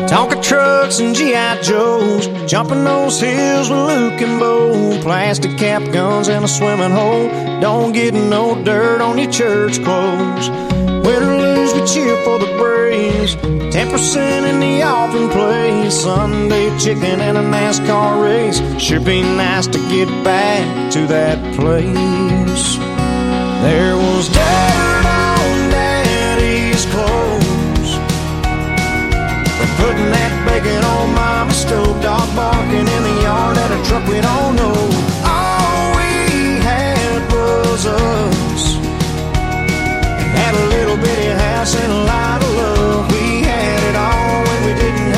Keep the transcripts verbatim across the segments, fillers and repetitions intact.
Tonka trucks and G I Joes, jumping those hills with Luke and Bo. Plastic cap guns and a swimming hole. Don't get no dirt on your church clothes. Win or lose, we cheer for the Braves. Ten percent in the offering place. Sunday chicken and a NASCAR race. Sure be nice to get back to that place. There was dirt on Daddy's clothes for putting that bacon on Mama's stove. Dog barking in the yard at a truck we don't know. All we had was us. Had a little bitty house and a lot of love. We had it all when we didn't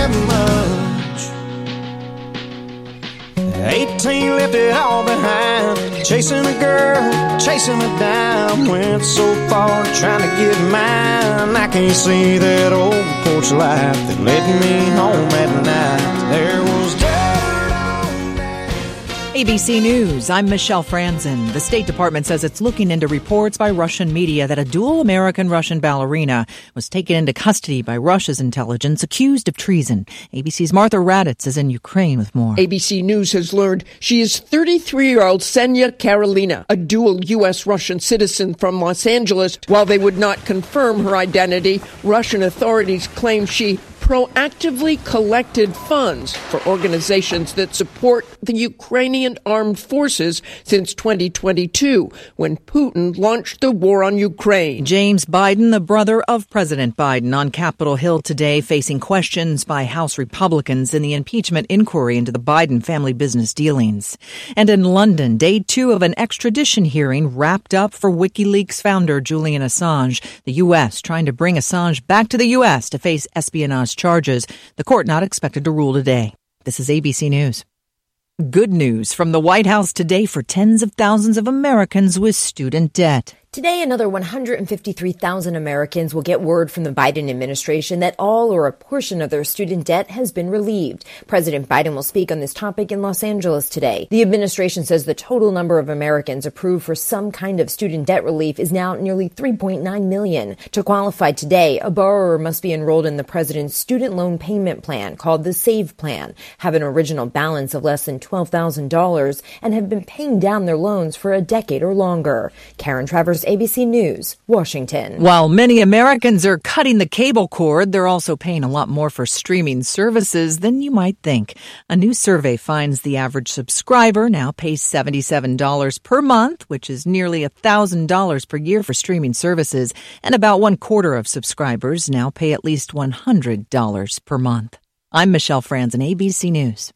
have much. eighteen left it all behind. Chasing a girl, chasing a dime. Went so far trying to get mine. I can't see that old porch light that led me home at night. There was dirt on that. A B C News, I'm Michelle Franzen. The State Department says it's looking into reports by Russian media that a dual American-Russian ballerina was taken into custody by Russia's intelligence accused of treason. A B C's Martha Raddatz is in Ukraine with more. A B C News has learned she is thirty-three-year-old Ksenia Karolina, a dual U S-Russian citizen from Los Angeles. While they would not confirm her identity, Russian authorities claim she proactively collected funds for organizations that support the Ukrainian armed forces since twenty twenty-two, when Putin launched the war on Ukraine. James Biden, the brother of President Biden, on Capitol Hill today, facing questions by House Republicans in the impeachment inquiry into the Biden family business dealings. And in London, day two of an extradition hearing wrapped up for WikiLeaks founder Julian Assange. The U S trying to bring Assange back to the U S to face espionage charges. The court not expected to rule today. This is A B C News. Good news from the White House today for tens of thousands of Americans with student debt. Today, another one hundred fifty-three thousand Americans will get word from the Biden administration that all or a portion of their student debt has been relieved. President Biden will speak on this topic in Los Angeles today. The administration says the total number of Americans approved for some kind of student debt relief is now nearly three point nine million. To qualify today, a borrower must be enrolled in the president's student loan payment plan called the SAVE plan, have an original balance of less than twelve thousand dollars, and have been paying down their loans for a decade or longer. Karen Travers, A B C News, Washington. While many Americans are cutting the cable cord, they're also paying a lot more for streaming services than you might think. A new survey finds the average subscriber now pays seventy-seven dollars per month, which is nearly one thousand dollars per year for streaming services, and about one quarter of subscribers now pay at least one hundred dollars per month. I'm Michelle Franzen, A B C News.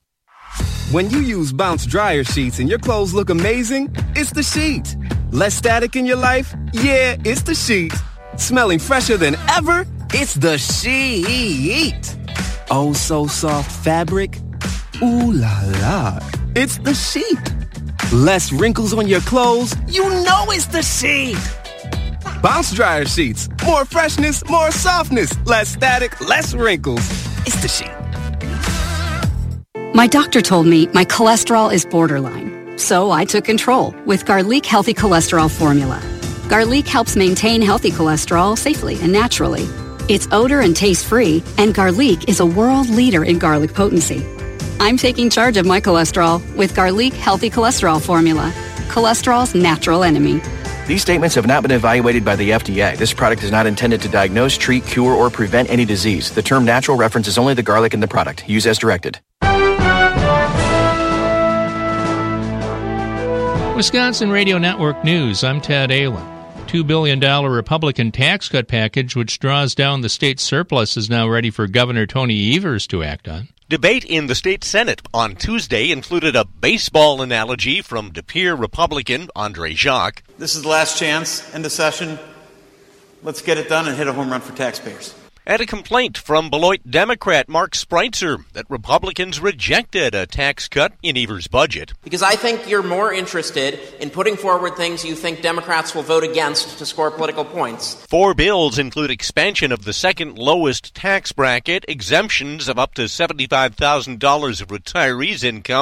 When you use Bounce dryer sheets and your clothes look amazing, it's the sheet. Less static in your life? Yeah, it's the sheet. Smelling fresher than ever? It's the sheet. Oh, so soft fabric? Ooh la la. It's the sheet. Less wrinkles on your clothes? You know it's the sheet. Bounce dryer sheets. More freshness, more softness. Less static, less wrinkles. It's the sheet. My doctor told me my cholesterol is borderline, so I took control with Garlic Healthy Cholesterol Formula. Garlic helps maintain healthy cholesterol safely and naturally. It's odor and taste-free, and Garlic is a world leader in garlic potency. I'm taking charge of my cholesterol with Garlic Healthy Cholesterol Formula, cholesterol's natural enemy. These statements have not been evaluated by the F D A. This product is not intended to diagnose, treat, cure, or prevent any disease. The term natural references only the garlic in the product. Use as directed. Wisconsin Radio Network News, I'm Ted Allen. two billion dollars Republican tax cut package, which draws down the state surplus, is now ready for Governor Tony Evers to act on. Debate in the state Senate on Tuesday included a baseball analogy from De Pere Republican Andre Jacques. This is the last chance in the session. Let's get it done and hit a home run for taxpayers. And a complaint from Beloit Democrat Mark Spreitzer that Republicans rejected a tax cut in Evers' budget. Because I think you're more interested in putting forward things you think Democrats will vote against to score political points. Four bills include expansion of the second lowest tax bracket, exemptions of up to seventy-five thousand dollars of retirees' income,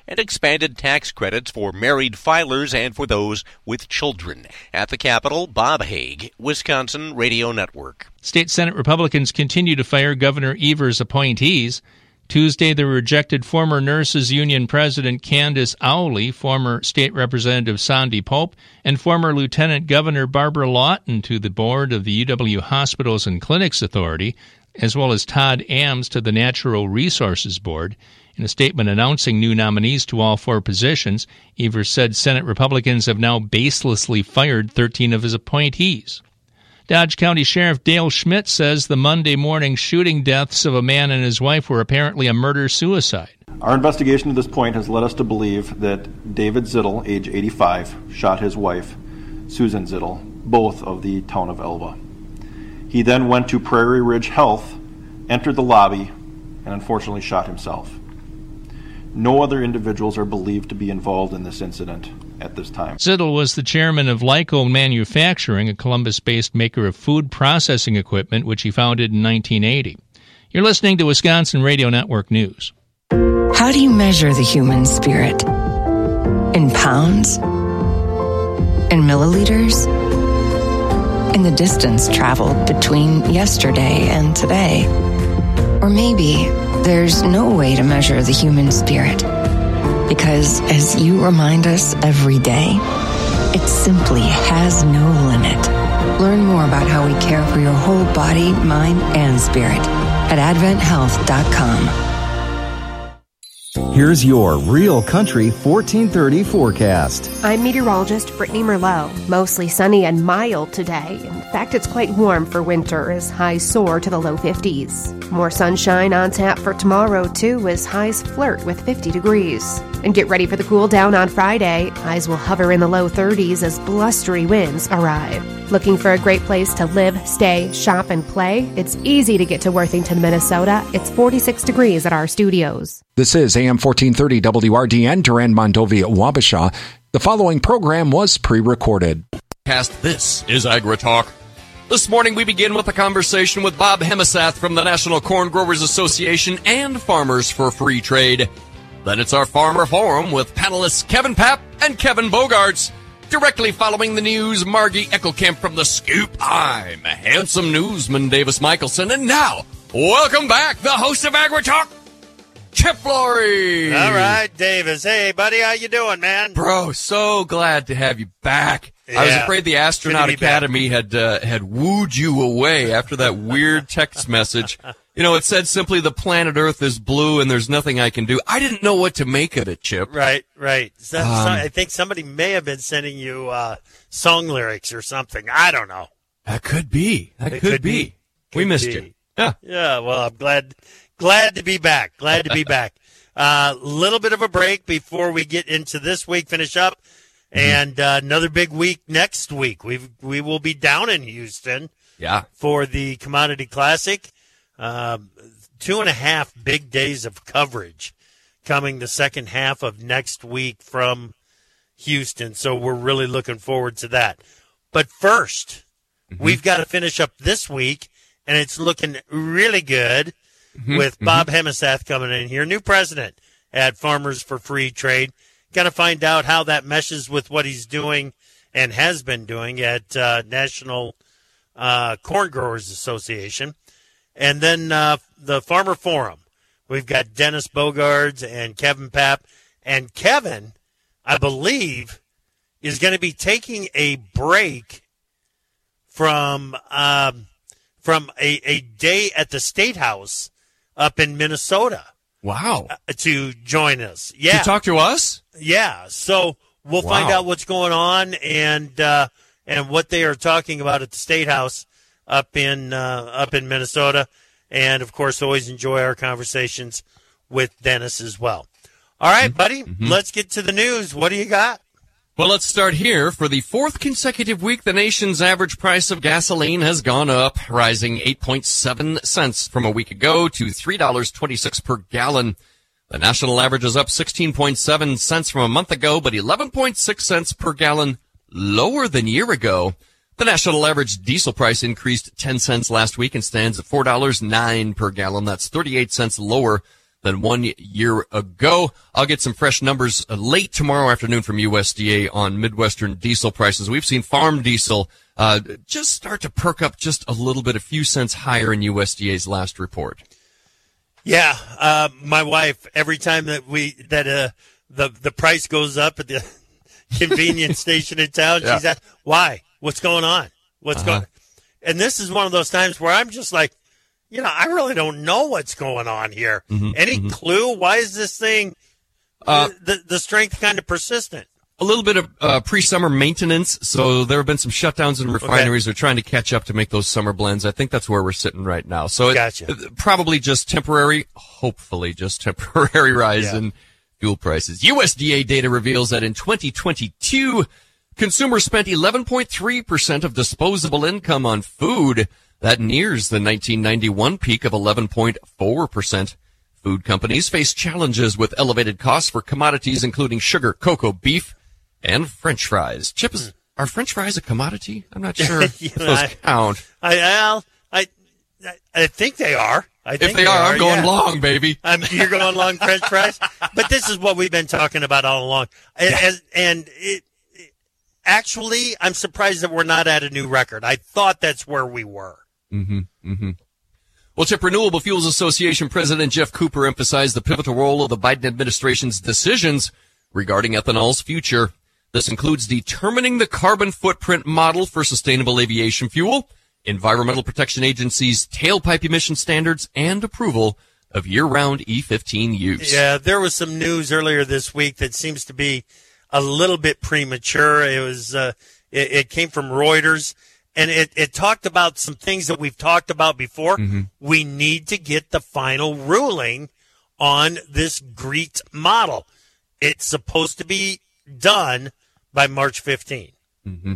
and expanded tax credits for married filers and for those with children. At the Capitol, Bob Haig, Wisconsin Radio Network. State Senate Republicans continue to fire Governor Evers' appointees. Tuesday, they rejected former Nurses Union President Candace Owley, former State Representative Sandy Pope, and former Lieutenant Governor Barbara Lawton to the board of the U W Hospitals and Clinics Authority, as well as Todd Ames to the Natural Resources Board. In a statement announcing new nominees to all four positions, Evers said Senate Republicans have now baselessly fired thirteen of his appointees. Dodge County Sheriff Dale Schmidt says the Monday morning shooting deaths of a man and his wife were apparently a murder-suicide. Our investigation to this point has led us to believe that David Zittel, age eighty-five, shot his wife, Susan Zittel, both of the town of Elva. He then went to Prairie Ridge Health, entered the lobby, and unfortunately shot himself. No other individuals are believed to be involved in this incident at this time. Zittel was the chairman of Lyco Manufacturing, a Columbus-based maker of food processing equipment, which he founded in nineteen eighty. You're listening to Wisconsin Radio Network News. How do you measure the human spirit? In pounds? In milliliters? In the distance traveled between yesterday and today? Or maybe there's no way to measure the human spirit, because as you remind us every day, it simply has no limit. Learn more about how we care for your whole body, mind, and spirit at advent health dot com. Here's your Real Country fourteen thirty forecast. I'm meteorologist Brittany Merlot. Mostly sunny and mild today. In fact, it's quite warm for winter as highs soar to the low fifties. More sunshine on tap for tomorrow, too, as highs flirt with fifty degrees. And get ready for the cool down on Friday. Highs will hover in the low thirties as blustery winds arrive. Looking for a great place to live, stay, shop, and play? It's easy to get to Worthington, Minnesota. It's forty-six degrees at our studios. This is A M fourteen thirty W R D N, Durand Mondovi, Wabasha. The following program was pre-recorded. This is Agri Talk. This morning we begin with a conversation with Bob Hemasath from the National Corn Growers Association and Farmers for Free Trade. Then it's our Farmer Forum with panelists Kevin Papp and Kevin Bogarts. Directly following the news, Margie Eckelkamp from The Scoop. I'm handsome newsman Davis Michelson. And now, welcome back, the host of Agri Talk, Chip Flory. All right, Davis. Hey, buddy, how you doing, man? Bro, so glad to have you back. Yeah. I was afraid the Astronaut Academy had uh, had wooed you away after that weird text message. You know, it said simply the planet Earth is blue and there's nothing I can do. I didn't know what to make of it, Chip. Right, right. So, Um, so I think somebody may have been sending you uh, song lyrics or something. I don't know. That could be. That It could, could be. be. We Could missed be. you. Yeah. Yeah, well, I'm glad glad to be back. Glad to be back. A uh, little bit of a break before we get into this week, finish up. And uh, another big week next week. We we will be down in Houston Yeah. for the Commodity Classic. Um, two and a half big days of coverage coming the second half of next week from Houston. So we're really looking forward to that. But first, Mm-hmm. we've got to finish up this week, and it's looking really good Mhm, with mhm. Bob Hemasath coming in here, new president at Farmers for Free Trade. Got to find out how that meshes with what he's doing and has been doing at uh, National uh, Corn Growers Association. And then uh, the Farmer Forum. We've got Dennis Bogards and Kevin Papp. And Kevin, I believe, is going to be taking a break from um, from a, a day at the State House up in Minnesota. Wow. Uh, to join us. Yeah. To talk to us? Yeah. So we'll find Wow. out what's going on and uh, and what they are talking about at the State House up in uh, up in Minnesota. And, of course, always enjoy our conversations with Dennis as well. All right, buddy, Mm-hmm. let's get to the news. What do you got? Well, let's start here. For the fourth consecutive week, the nation's average price of gasoline has gone up, rising eight point seven cents from a week ago to three dollars and twenty-six cents per gallon. The national average is up sixteen point seven cents from a month ago, but eleven point six cents per gallon lower than a year ago. The national average diesel price increased ten cents last week and stands at four dollars and nine cents per gallon. That's thirty-eight cents lower than one year ago. I'll get some fresh numbers late tomorrow afternoon from U S D A on Midwestern diesel prices. We've seen farm diesel uh just start to perk up just a little bit, a few cents higher in U S D A's last report. Yeah, uh, my wife, every time that we that uh the the price goes up at the convenience station in town, Yeah. she's asked, why? What's going on? What's Uh-huh. going? And this is one of those times where I'm just like, you know, I really don't know what's going on here. Mhm, Any mhm. clue? Why is this thing Uh, the the strength kind of persistent? A little bit of uh, pre-summer maintenance, so there have been some shutdowns in refineries. They're trying to catch up to make those summer blends. I think that's where we're sitting right now. So it, Gotcha. it- probably just temporary, hopefully just temporary rise Yeah. in fuel prices. U S D A data reveals that in twenty twenty-two, consumers spent eleven point three percent of disposable income on food. That nears the nineteen ninety-one peak of eleven point four percent. Food companies face challenges with elevated costs for commodities including sugar, cocoa, beef, and French fries. Chip, is, are French fries a commodity? I'm not sure if You know, those I- count. I Al, I I I think they are. I think If they are, I'm going yeah. long, baby. I'm, you're going long French fries. But this is what we've been talking about all along. And, as, and it, it, actually, I'm surprised that we're not at a new record. I thought that's where we were. Mm-hmm. Mm-hmm. Well, Chip, Renewable Fuels Association President Jeff Cooper emphasized the pivotal role of the Biden administration's decisions regarding ethanol's future. This includes determining the carbon footprint model for sustainable aviation fuel, Environmental Protection Agency's tailpipe emission standards, and approval of year-round E fifteen use. Yeah, there was some news earlier this week that seems to be a little bit premature. It was, uh, it, it came from Reuters, and it, it talked about some things that we've talked about before. Mm-hmm. We need to get the final ruling on this GREET model. It's supposed to be done by March fifteenth. Mm-hmm.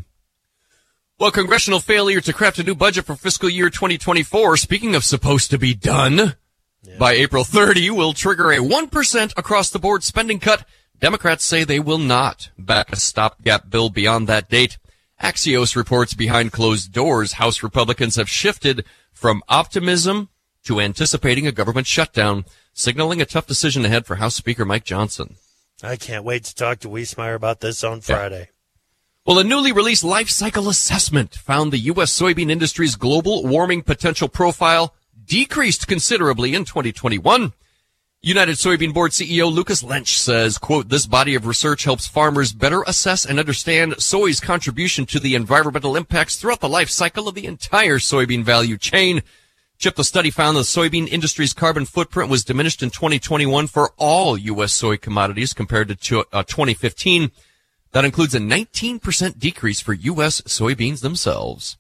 Well, congressional failure to craft a new budget for fiscal year twenty twenty-four, speaking of supposed to be done, by April thirtieth, will trigger a one percent across-the-board spending cut. Democrats say they will not back a stopgap bill beyond that date. Axios reports behind closed doors, House Republicans have shifted from optimism to anticipating a government shutdown, signaling a tough decision ahead for House Speaker Mike Johnson. I can't wait to talk to Wiesmeyer about this on Friday. Well, a newly released life cycle assessment found the U S soybean industry's global warming potential profile decreased considerably in twenty twenty-one. United Soybean Board C E O Lucas Lynch says, quote, this body of research helps farmers better assess and understand soy's contribution to the environmental impacts throughout the life cycle of the entire soybean value chain. Chip, the study found the soybean industry's carbon footprint was diminished in twenty twenty-one for all U S soy commodities compared to uh, twenty fifteen. That includes a nineteen percent decrease for U S soybeans themselves.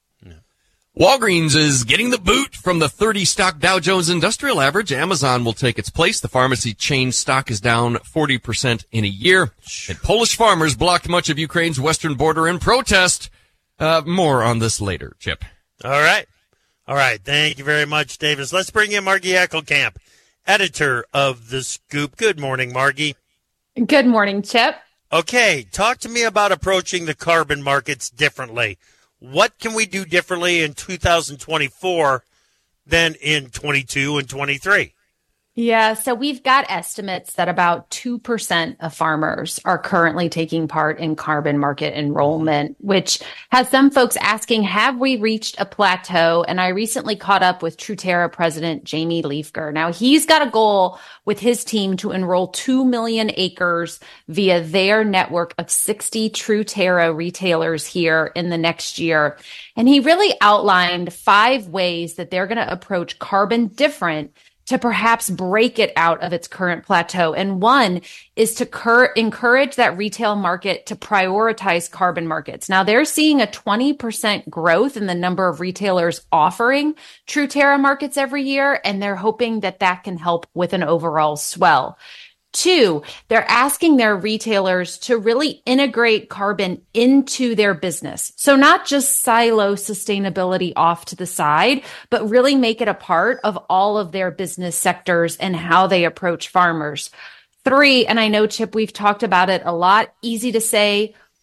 Walgreens is getting the boot from the thirty stock Dow Jones Industrial Average. Amazon will take its place. The pharmacy chain stock is down forty percent in a year. And Polish farmers blocked much of Ukraine's western border in protest. Uh, more on this later, Chip. All right. All right. Thank you very much, Davis. Let's bring in Margie Eckelkamp, editor of The Scoop. Good morning, Margie. Good morning, Chip. Okay. Talk to me about approaching the carbon markets differently. What can we do differently in two thousand twenty-four than in twenty-two and twenty-three? Yeah, so we've got estimates that about two percent of farmers are currently taking part in carbon market enrollment, which has some folks asking, have we reached a plateau? And I recently caught up with Truterra president Jamie Liefker. Now, he's got a goal with his team to enroll two million acres via their network of sixty Truterra retailers here in the next year. And he really outlined five ways that they're going to approach carbon different to perhaps break it out of its current plateau. And one is to cur- encourage that retail market to prioritize carbon markets. Now, they're seeing a twenty percent growth in the number of retailers offering Truterra markets every year, and they're hoping that that can help with an overall swell. Two, they're asking their retailers to really integrate carbon into their business. So not just silo sustainability off to the side, but really make it a part of all of their business sectors and how they approach farmers. Three, and I know, Chip, we've talked about it a lot, easy to say,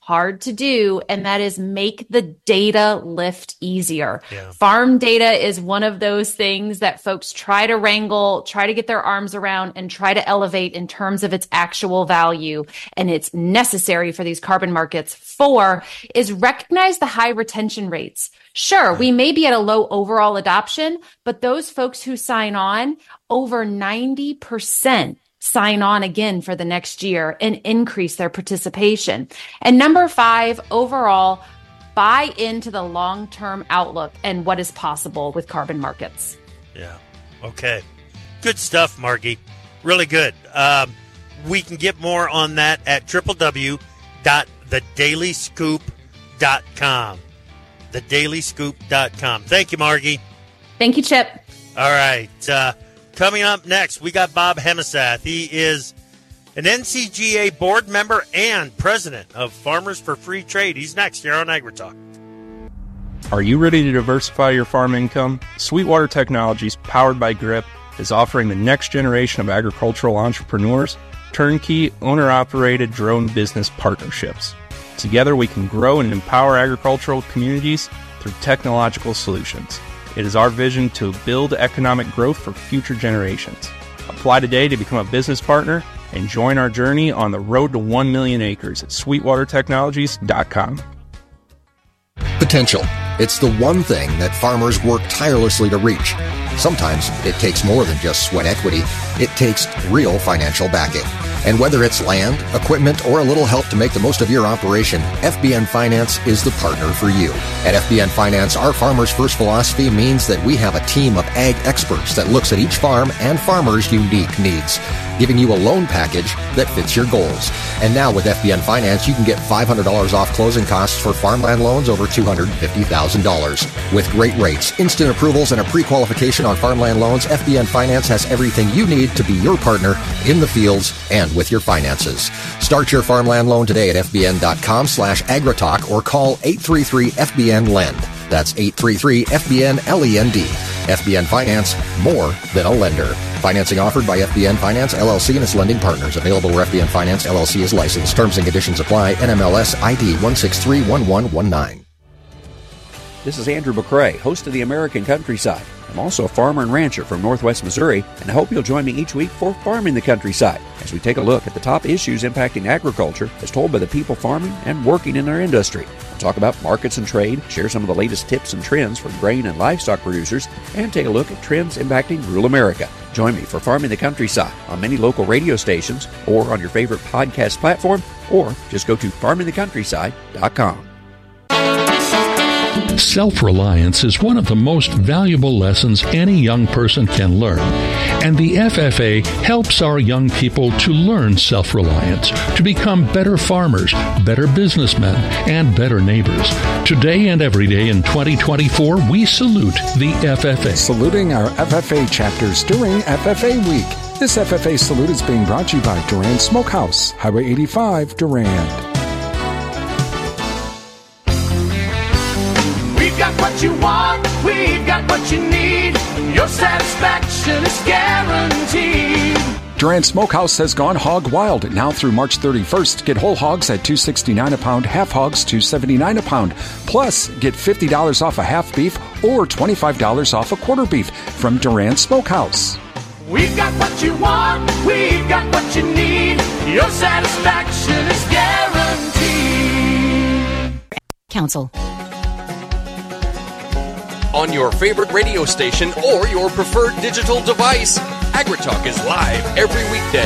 hard to do, and that is make the data lift easier. Yeah. Farm data is one of those things that folks try to wrangle, try to get their arms around, and try to elevate in terms of its actual value. And it's necessary for these carbon markets. Four is recognize the high retention rates. Sure, we may be at a low overall adoption, but those folks who sign on, over ninety percent sign on again for the next year and increase their participation. And number five, overall, buy into the long-term outlook and what is possible with carbon markets. Yeah. Okay. Good stuff, Margie. Really good. Um, we can get more on that at w w w dot the daily scoop dot com. the daily scoop dot com. Thank you, Margie. Thank you, Chip. All right. Uh, Coming up next, we got Bob Hemasath. He is an N C G A board member and president of Farmers for Free Trade. He's next here on AgriTalk. Are you ready to diversify your farm income? Sweetwater Technologies, powered by Grip, is offering the next generation of agricultural entrepreneurs turnkey, owner-operated drone business partnerships. Together, we can grow and empower agricultural communities through technological solutions. It is our vision to build economic growth for future generations. Apply today to become a business partner and join our journey on the road to one million acres at sweetwater technologies dot com. Potential. It's the one thing that farmers work tirelessly to reach. Sometimes it takes more than just sweat equity. It takes real financial backing. And whether it's land, equipment, or a little help to make the most of your operation, F B N Finance is the partner for you. At F B N Finance, our Farmers First philosophy means that we have a team of ag experts that looks at each farm and farmer's unique needs, giving you a loan package that fits your goals. And now with F B N Finance, you can get five hundred dollars off closing costs for farmland loans over two hundred fifty thousand dollars. With great rates, instant approvals, and a pre-qualification on farmland loans, F B N Finance has everything you need to be your partner in the fields and with your finances. Start your farmland loan today at f b n dot com slash agritalk or call eight three three F B N lend. That's eight three three F B N L E N D. F B N Finance, more than a lender. Financing offered by F B N Finance, L L C and its lending partners. Available where F B N Finance, L L C is licensed. Terms and conditions apply. N M L S I D one six three one one one nine. This is Andrew McCrae, host of the American Countryside. I'm also a farmer and rancher from Northwest Missouri, and I hope you'll join me each week for Farming the Countryside, as we take a look at the top issues impacting agriculture as told by the people farming and working in our industry. We'll talk about markets and trade, share some of the latest tips and trends for grain and livestock producers, and take a look at trends impacting rural America. Join me for Farming the Countryside on many local radio stations or on your favorite podcast platform, or just go to farming the countryside dot com. Self-reliance is one of the most valuable lessons any young person can learn, and the F F A helps our young people to learn self-reliance, to become better farmers, better businessmen, and better neighbors. Today and every day in twenty twenty-four, we salute the F F A. Saluting our F F A chapters during F F A Week. This F F A salute is being brought to you by Durand Smokehouse, Highway eighty-five, Durand. We've got what you want, we've got what you need. Your satisfaction is guaranteed. Durand Smokehouse has gone hog wild. Now through March thirty-first, get whole hogs at two dollars and sixty-nine cents a pound, half hogs two dollars and seventy-nine cents a pound. Plus, get fifty dollars off a half beef or twenty-five dollars off a quarter beef from Durand Smokehouse. We've got what you want, we've got what you need. Your satisfaction is guaranteed. Council. On your favorite radio station or your preferred digital device, AgriTalk is live every weekday.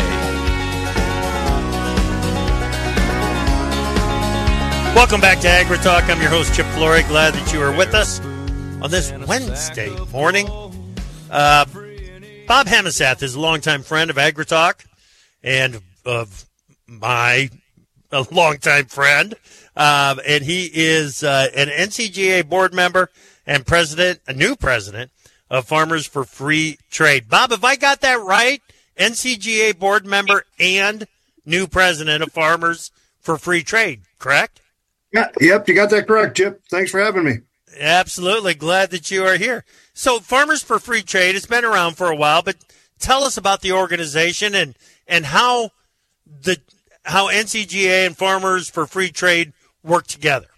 Welcome back to AgriTalk. I'm your host, Chip Flory. Glad that you are with us on this Wednesday morning. Uh, Bob Hemasath is a longtime friend of AgriTalk and of my a longtime friend. Uh, and he is uh, an N C G A board member and president, a new president of Farmers for Free Trade. Bob, have I got that right? N C G A board member and new president of Farmers for Free Trade, correct? Yeah, yep, you got that correct, Chip. Thanks for having me. Absolutely. Glad that you are here. So Farmers for Free Trade has been around for a while, but tell us about the organization and, and how the how N C G A and Farmers for Free Trade work together?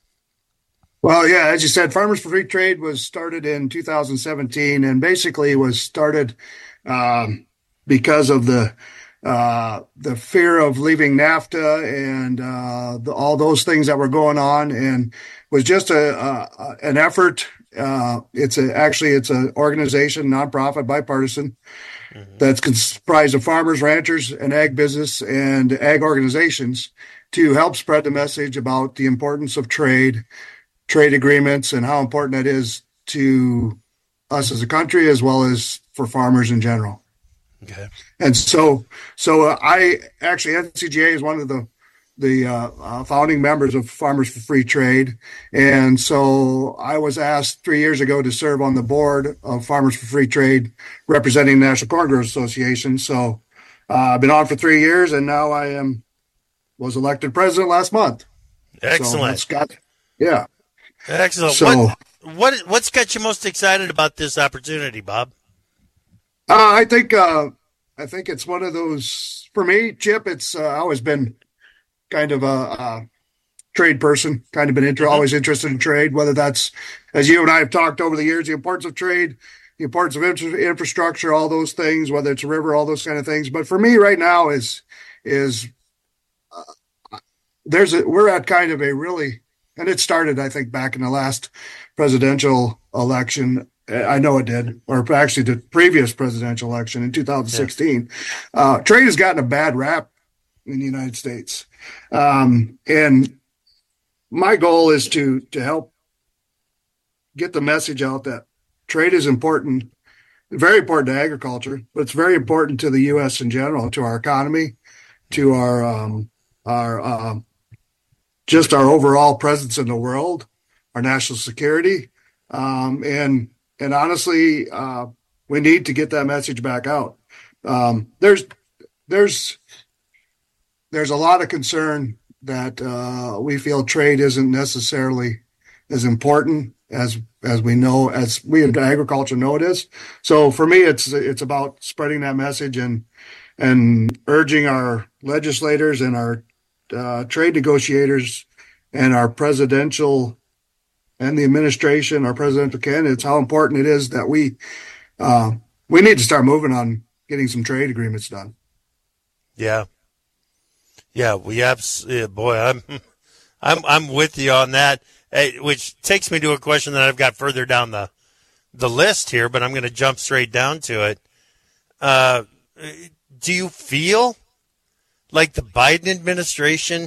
Well, yeah, as you said, Farmers for Free Trade was started in two thousand seventeen, and basically was started um, because of the uh, the fear of leaving NAFTA and uh, the, all those things that were going on, and was just a, a an effort. Uh, it's a, actually it's an organization, nonprofit, bipartisan, mm-hmm. that's comprised of farmers, ranchers, and ag business and ag organizations to help spread the message about the importance of trade. trade agreements and how important that is to us as a country as well as for farmers in general. Okay. And so, so uh, I actually, N C G A is one of the, the uh, uh, founding members of Farmers for Free Trade. And so I was asked three years ago to serve on the board of Farmers for Free Trade, representing the National Corn Growers Association. So uh, I've been on for three years and now I am, was elected president last month. Excellent. So got, yeah. Excellent. So, what, what what's got you most excited about this opportunity, Bob? Uh, I think uh, I think it's one of those for me, Chip. It's uh, always been kind of a, a trade person, kind of been inter- always interested in trade. Whether that's, as you and I have talked over the years, the importance of trade, the importance of infra- infrastructure, all those things. Whether it's a river, all those kind of things. But for me, right now is is uh, there's a, we're at kind of a really And it started, I think, back in the last presidential election. I know it did, or actually the previous presidential election in two thousand sixteen. Yeah. Uh, trade has gotten a bad rap in the United States. Um, and my goal is to, to help get the message out that trade is important, very important to agriculture, but it's very important to the U S in general, to our economy, to our, um, our, um, just our overall presence in the world, our national security. Um, and, and honestly, uh, we need to get that message back out. Um, there's, there's, there's a lot of concern that, uh, we feel trade isn't necessarily as important as, as we know, as we in agriculture know it is. So for me, it's, it's about spreading that message and, and urging our legislators and our Uh, trade negotiators and our presidential and the administration, our presidential candidates, how important it is that we uh, we need to start moving on getting some trade agreements done. Yeah, yeah, we have. Yeah, boy, I'm I'm I'm with you on that. Which takes me to a question that I've got further down the the list here, but I'm going to jump straight down to it. Uh, do you feel like the Biden administration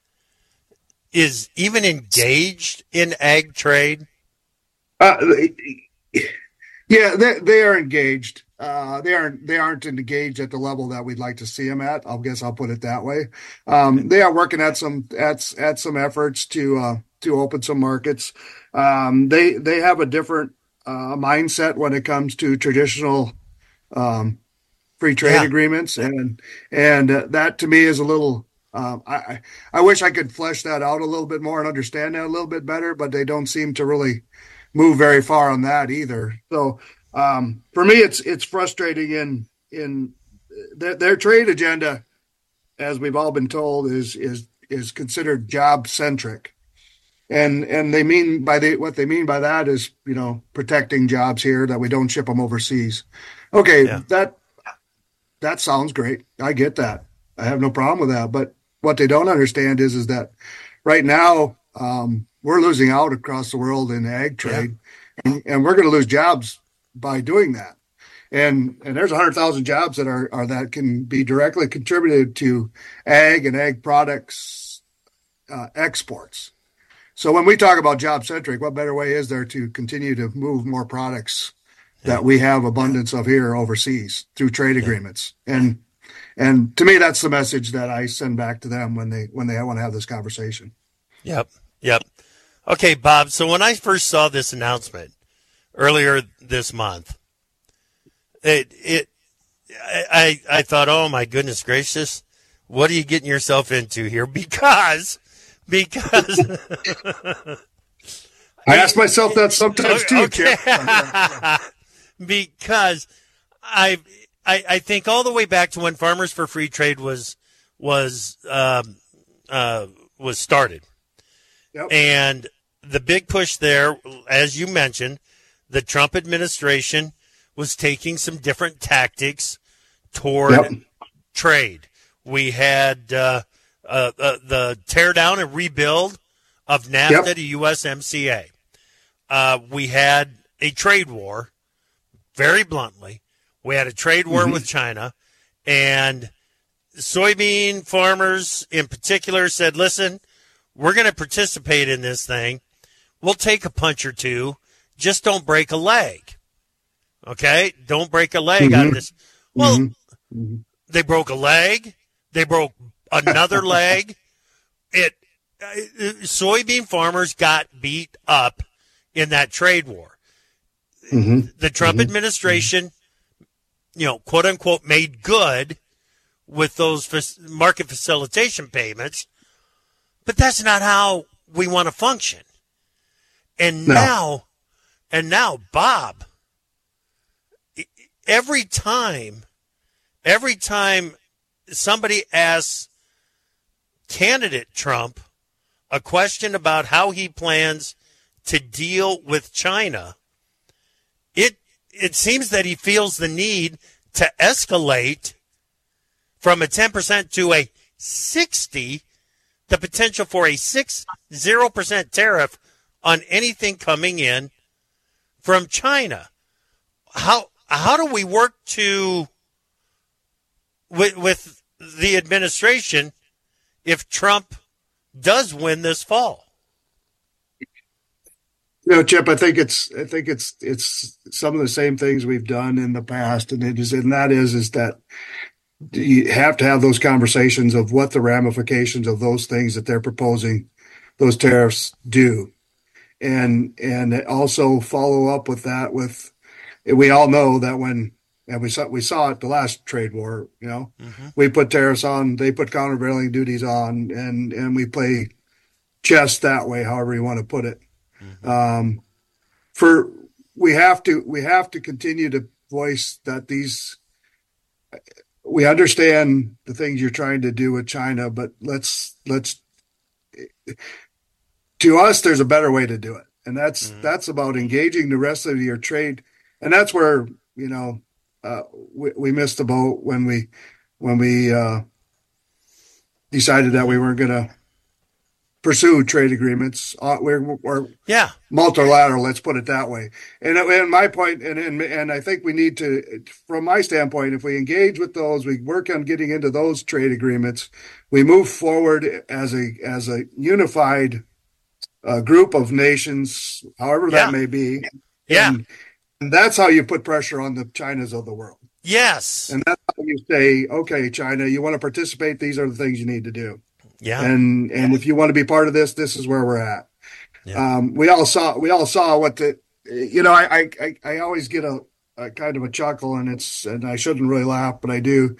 is even engaged in ag trade? Uh, yeah, they, they are engaged. Uh, they aren't they aren't engaged at the level that we'd like to see them at. I guess I'll put it that way. Um, they are working at some at at some efforts to uh, to open some markets. Um, they they have a different uh, mindset when it comes to traditional um, free trade yeah. agreements, and and uh, that to me is a little. Um, I I wish I could flesh that out a little bit more and understand that a little bit better, but they don't seem to really move very far on that either. So um, for me, it's it's frustrating. In in their, their trade agenda, as we've all been told, is is is considered job centric, and and they mean by the what they mean by that is you know protecting jobs here, that we don't ship them overseas. Okay, yeah. that that sounds great. I get that. I have no problem with that. But what they don't understand is is that right now um, we're losing out across the world in ag trade, yeah. and, and we're going to lose jobs by doing that. And and there's one hundred thousand jobs that are, are that can be directly contributed to ag and ag products uh, exports. So when we talk about job centric, what better way is there to continue to move more products yeah. that we have abundance of here overseas through trade yeah. agreements? And and to me, that's the message that I send back to them when they when they want to have this conversation. Yep, yep. Okay, Bob. So when I first saw this announcement earlier this month, it it I I thought, oh my goodness gracious, what are you getting yourself into here? Because because I ask myself that sometimes too, okay. Chip. Because I. I, I think all the way back to when Farmers for Free Trade was was um, uh, was started, Yep. And the big push there, as you mentioned, the Trump administration was taking some different tactics toward Yep. trade. We had uh, uh, uh, the tear down and rebuild of NAFTA Yep. to U S M C A. Uh, we had a trade war, very bluntly. We had a trade war Mm-hmm. with China, and soybean farmers in particular said, listen, we're going to participate in this thing. We'll take a punch or two. Just don't break a leg. Okay? Don't break a leg Mm-hmm. out of this. Well, Mm-hmm. they broke a leg. They broke another leg. It uh, soybean farmers got beat up in that trade war. Mm-hmm. The Trump Mhm. administration, you know, quote unquote, made good with those fac- market facilitation payments, but that's not how we want to function. And No. now, and now, Bob, every time, every time somebody asks candidate Trump a question about how he plans to deal with China, it it seems that he feels the need to escalate from a ten percent to a sixty, the potential for a six zero percent tariff on anything coming in from China. How how do we work to with with the administration if Trump does win this fall? You know, Chip, I think it's I think it's it's some of the same things we've done in the past, and it is and that is is that you have to have those conversations of what the ramifications of those things that they're proposing, those tariffs, do, and and also follow up with that. With we all know that when and we saw we saw it the last trade war, you know, Mm-hmm. we put tariffs on, they put countervailing duties on, and and we play chess that way, however you want to put it. Um, for we have to we have to continue to voice that these we understand the things you're trying to do with China, but let's let's to us there's a better way to do it, and that's Mm-hmm. that's about engaging the rest of your trade, and that's where you know uh, we, we missed the boat when we when we uh, decided that we weren't going to pursue trade agreements. Uh, we're, we're Yeah. multilateral, let's put it that way. And, and my point, and, and and I think we need to, from my standpoint, if we engage with those, we work on getting into those trade agreements, we move forward as a as a unified uh, group of nations, however Yeah. that may be. Yeah. And, and that's how you put pressure on the Chinas of the world. Yes. And that's how you say, okay, China, you want to participate, these are the things you need to do. Yeah. And and if you want to be part of this, this is where we're at. Yeah. Um, we all saw we all saw what the you know I I, I always get a, a kind of a chuckle, and it's and I shouldn't really laugh, but I do.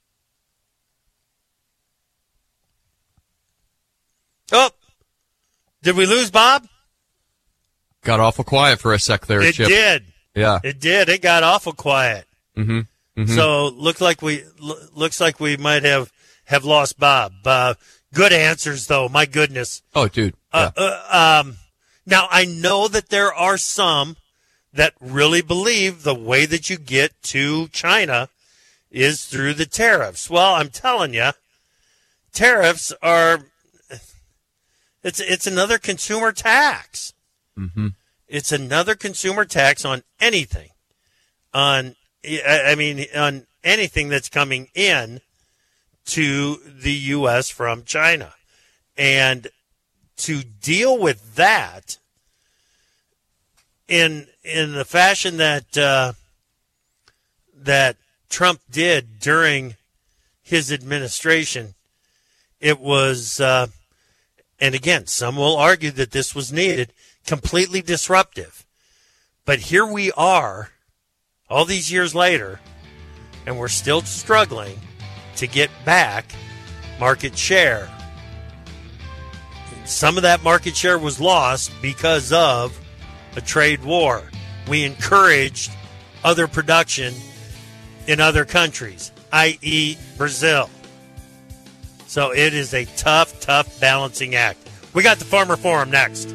Oh, did we lose Bob? Got awful quiet for a sec there, It Chip. did. Yeah. It did. It got awful quiet. Mm-hmm. Mm-hmm. So looked like we lo- looks like we might have have lost Bob. Uh, good answers though. My goodness. Oh, dude. Uh, uh, um, now I know that there are some that really believe the way that you get to China is through the tariffs. Well, I'm telling you, tariffs are it's it's another consumer tax. Mm-hmm. It's another consumer tax on anything. On I I mean on anything that's coming in to the U S from China. And to deal with that in in the fashion that uh, that Trump did during his administration, it was, uh, and again, some will argue that this was needed, completely disruptive. But here we are, all these years later, and we're still struggling to get back market share. Some of that market share was lost because of a trade war. We encouraged other production in other countries, that is. Brazil. So it is a tough, tough balancing act. We got the Farmer Forum next.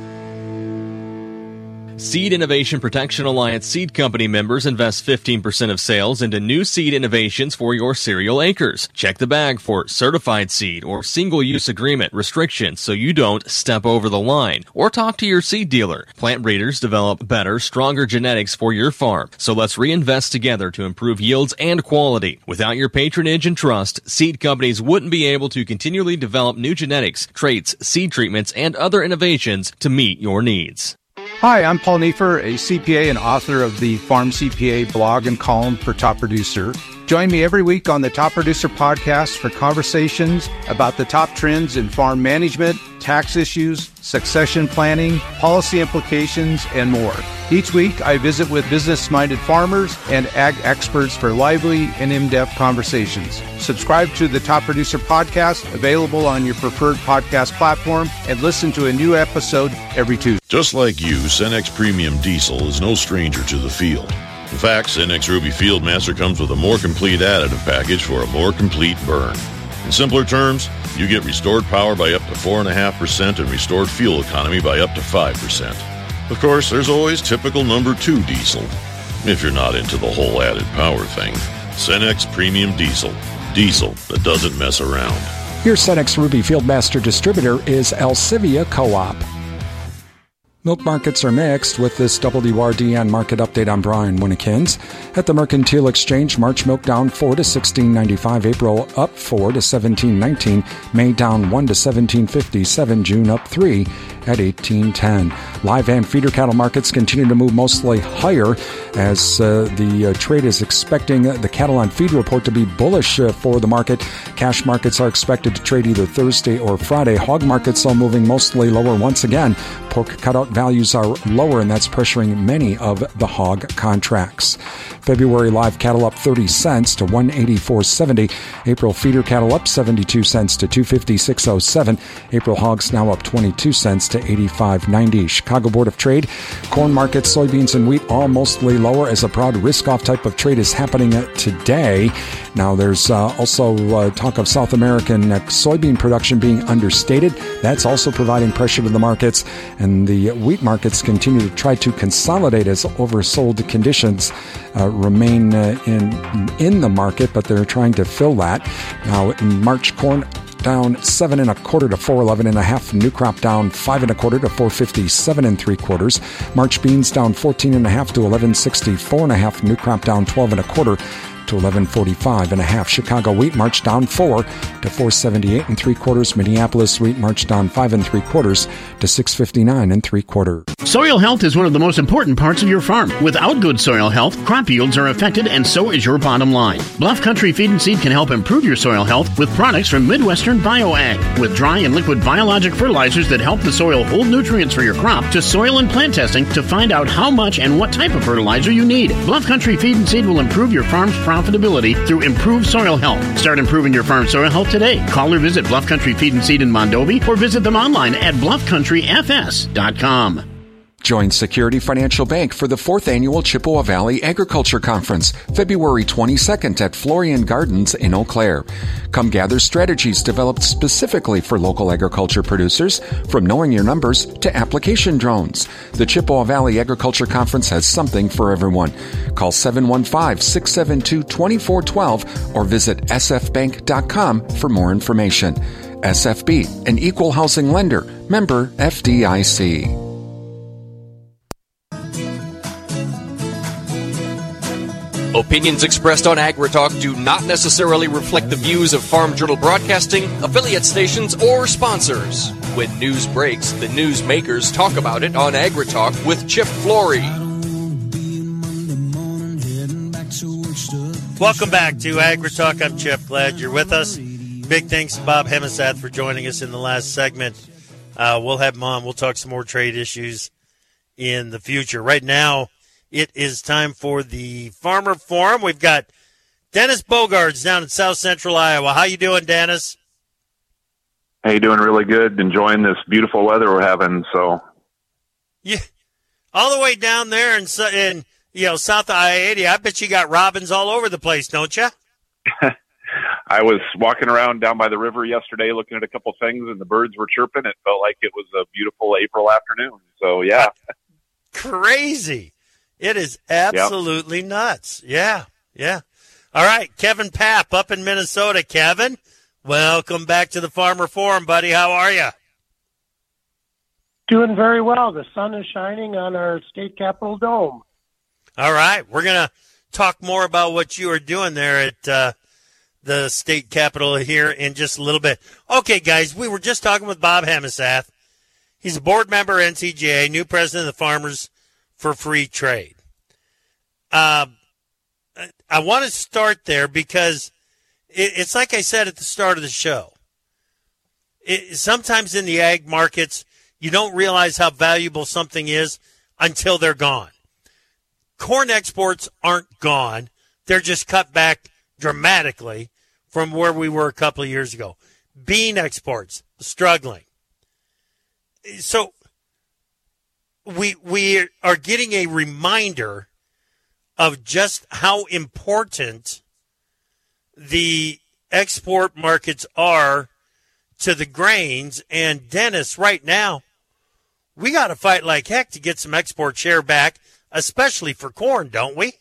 Seed Innovation Protection Alliance Seed Company members invest fifteen percent of sales into new seed innovations for your cereal acres. Check the bag for certified seed or single-use agreement restrictions so you don't step over the line. Or talk to your seed dealer. Plant breeders develop better, stronger genetics for your farm. So let's reinvest together to improve yields and quality. Without your patronage and trust, seed companies wouldn't be able to continually develop new genetics, traits, seed treatments, and other innovations to meet your needs. Hi, I'm Paul Neefer, a C P A and author of the Farm C P A blog and column for Top Producer. Join me every week on the Top Producer podcast for conversations about the top trends in farm management, tax issues, succession planning, policy implications, and more. Each week, I visit with business-minded farmers and ag experts for lively and in-depth conversations. Subscribe to the Top Producer podcast, available on your preferred podcast platform, and listen to a new episode every Tuesday. Just like you, Cenex Premium Diesel is no stranger to the field. In fact, Cenex Ruby Fieldmaster comes with a more complete additive package for a more complete burn. In simpler terms, you get restored power by up to four point five percent and restored fuel economy by up to five percent. Of course, there's always typical number two diesel, if you're not into the whole added power thing. Cenex Premium Diesel. Diesel that doesn't mess around. Your Cenex Ruby Fieldmaster distributor is Alcivia Co-op. Milk markets are mixed with this W R D N market update. I'm Brian Winnikins. At the Mercantile Exchange, March milk down four to sixteen ninety-five, April up four to seventeen nineteen, May down one to seventeen fifty-seven, June up three at eighteen ten. Live and feeder cattle markets continue to move mostly higher as uh, the uh, trade is expecting the cattle on feed report to be bullish uh, for the market. Cash markets are expected to trade either Thursday or Friday. Hog markets are moving mostly lower once again. Pork cutout values are lower, and that's pressuring many of the hog contracts. February live cattle up thirty cents to one eighty-four seventy. April feeder cattle up seventy-two cents to two fifty-six oh seven. April hogs now up twenty-two cents to eighty-five ninety. Chicago Board of Trade, corn markets, soybeans, and wheat all mostly lower as a broad risk-off type of trade is happening today. Now there's uh, also uh, talk of South American uh, soybean production being understated. That's also providing pressure to the markets, and the wheat markets continue to try to consolidate as oversold conditions uh, remain uh, in in the market, but they're trying to fill that. Now in March, corn down seven and a quarter to four eleven and a half. New crop down five and a quarter to four fifty seven and three quarters. March beans down fourteen and a half to eleven sixty four and a half. New crop down twelve and a quarter to eleven forty-five and a half. Chicago wheat March down four to four seventy-eight and three quarters. Minneapolis wheat March down five and three quarters to six fifty-nine and three quarters. Soil health is one of the most important parts of your farm. Without good soil health, crop yields are affected, and so is your bottom line. Bluff Country Feed and Seed can help improve your soil health with products from Midwestern BioAg. With dry and liquid biologic fertilizers that help the soil hold nutrients for your crop, to soil and plant testing to find out how much and what type of fertilizer you need. Bluff Country Feed and Seed will improve your farm's profitability through improved soil health. Start improving your farm's soil health today. Call or visit Bluff Country Feed and Seed in Mondovi, or visit them online at bluff country f s dot com. Join Security Financial Bank for the fourth annual Chippewa Valley Agriculture Conference, February twenty-second at Florian Gardens in Eau Claire. Come gather strategies developed specifically for local agriculture producers, from knowing your numbers to application drones. The Chippewa Valley Agriculture Conference has something for everyone. Call seven one five, six seven two, two four one two or visit s f bank dot com for more information. S F B, an equal housing lender, member F D I C. Opinions expressed on AgriTalk do not necessarily reflect the views of Farm Journal Broadcasting, affiliate stations, or sponsors. When news breaks, the news makers talk about it on AgriTalk with Chip Flory. Welcome back to AgriTalk. I'm Chip. Glad you're with us. Big thanks to Bob Hemasath for joining us in the last segment. Uh, we'll have him on. We'll talk some more trade issues in the future. Right now, it is time for the Farmer Forum. We've got Dennis Bogards down in South Central Iowa. How you doing, Dennis? Hey, doing really good. Enjoying this beautiful weather we're having. So, yeah, all the way down there in, in you know south of I eighty. I bet you got robins all over the place, don't you? I was walking around down by the river yesterday looking at a couple things, and the birds were chirping. It felt like it was a beautiful April afternoon. So, yeah. Crazy. It is absolutely yep. nuts. Yeah, yeah. All right, Kevin Papp up in Minnesota. Kevin, welcome back to the Farmer Forum, buddy. How are you? Doing very well. The sun is shining on our state capitol dome. All right, we're going to talk more about what you are doing there at uh, the state capitol here in just a little bit. Okay, guys, we were just talking with Bob Hemisath. He's a board member at N C G A, new president of the Farmers for Free Trade. Uh, I want to start there because it, it's like I said at the start of the show. It, sometimes in the ag markets, you don't realize how valuable something is until they're gone. Corn exports aren't gone. They're just cut back dramatically from where we were a couple of years ago. Bean exports, struggling. So we we are getting a reminder of just how important the export markets are to the grains. And Dennis, right now, we got to fight like heck to get some export share back, especially for corn, don't we?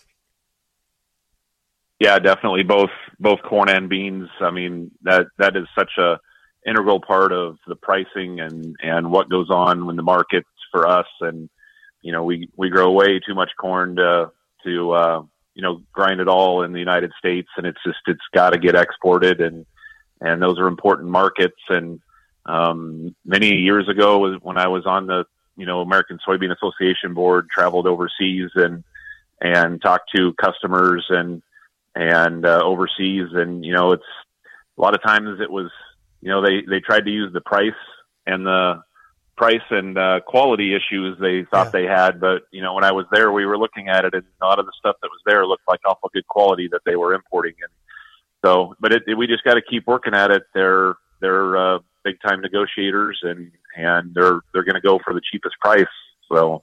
Yeah, definitely. Both both corn and beans. I mean, that that is such a integral part of the pricing and, and what goes on in the markets for us. And, you know, we, we grow way too much corn to, to, uh, you know, grind it all in the United States. And it's just, it's got to get exported. And, and those are important markets. And, um, many years ago when I was on the, you know, American Soybean Association board, traveled overseas and, and talked to customers and, and, uh, overseas. And, you know, it's a lot of times it was, you know, they, they tried to use the price and the price and uh, quality issues they thought yeah. they had. But, you know, when I was there, we were looking at it and a lot of the stuff that was there looked like awful good quality that they were importing. And so, but it, it, we just got to keep working at it. They're, they're uh, big time negotiators and, and they're, they're going to go for the cheapest price. So.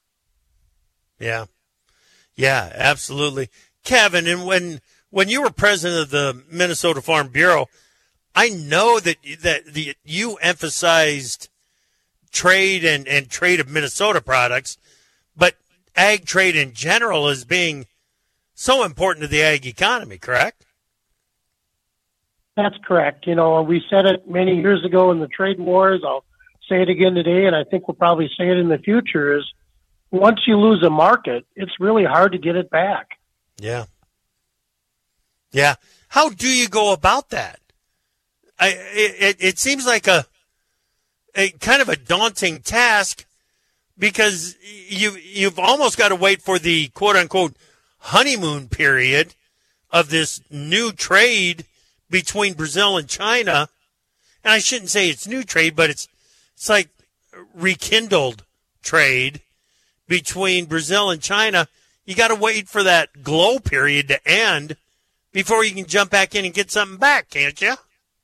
Yeah. Yeah, absolutely. Kevin, and when, when you were president of the Minnesota Farm Bureau, I know that that the, you emphasized trade and, and trade of Minnesota products, but ag trade in general as being so important to the ag economy, correct? That's correct. You know, we said it many years ago in the trade wars. I'll say it again today, and I think we'll probably say it in the future, is once you lose a market, it's really hard to get it back. Yeah. Yeah. How do you go about that? I, it, it seems like a, a kind of a daunting task because you, you've almost got to wait for the quote unquote honeymoon period of this new trade between Brazil and China. And I shouldn't say it's new trade, but it's, it's like rekindled trade between Brazil and China. You got to wait for that glow period to end before you can jump back in and get something back, can't you?